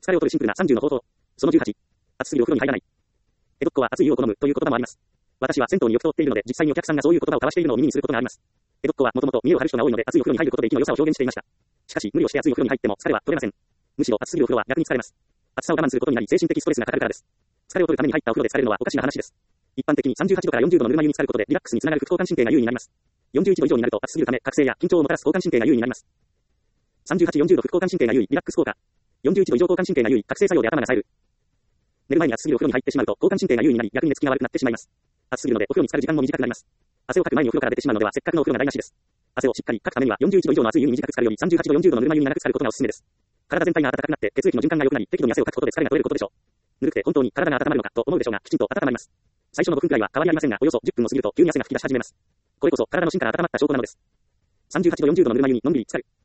疲れを取るシンプルな30の方法。その18。暑すぎるお風呂に入らない。江戸っ子は暑い湯を好むという言葉もあります。私は銭湯によく通っているので、実際にお客さんがそういう言葉を交わしているのを耳にすることがあります。江戸っ子はもともと見栄を張る人が多いので、暑いお風呂に入ることで息の良さを表現していました。しかし、無理をして暑いお風呂に入っても疲れは取れません。むしろ暑すぎるお風呂は逆に疲れます。暑さを我慢することになり精神的ストレスがかかるからです。疲れを取るために入ったお風呂で疲れるのはおかしな話です。一般的に38度から40度のぬるま湯に浸かることでリラックスにつながる副交感神経が優位になります。41度以上になると暑すぎるため覚醒や緊張をもたらす交感神経が優位になります。38、40度副交感神経が優位、リラックス効果。41度以上交感神経が優位、覚醒作用で頭が冴える。寝る前に暑すぎるお風呂に入ってしまうと交感神経が優位になり逆に寝つきが悪くなってしまいます。暑すぎるのでお風呂に浸かる時間も短くなります。汗をかく前にお風呂から出てしまうのではせっかくのお風呂が台無しです。汗をしっかりかくためには41度以上の暑い湯に短く浸かるより38度、40度のぬるま湯に長く浸かることがおすすめです。体全体が暖かくなって血液の循環が良くなり適度に汗をかくことで疲れが取れることでしょう。ぬるくて本当に体が温まるのかと思うでしょうが、きちんと温まります。最初の5分くらいは変わりありませんが、およそ10分を過ぎると急に汗が噴き出し始めます。これこそ体の芯から温まった証拠なのです。38度、40度のぬるま湯にのんびり浸かる。